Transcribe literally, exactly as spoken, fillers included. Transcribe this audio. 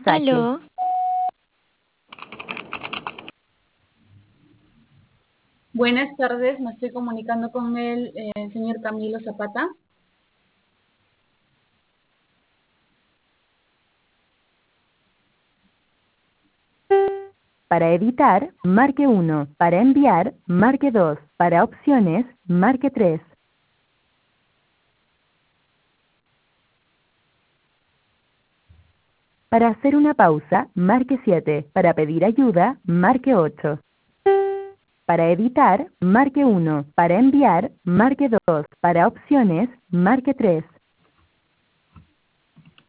mensaje. Aló, Buenas tardes, me estoy comunicando con el, eh, el señor Camilo Zapata. Para editar, marque uno. Para enviar, marque dos. Para opciones, marque tres. Para hacer una pausa, marque siete. Para pedir ayuda, marque ocho. Para editar, marque uno. Para enviar, marque dos. Para opciones, marque tres.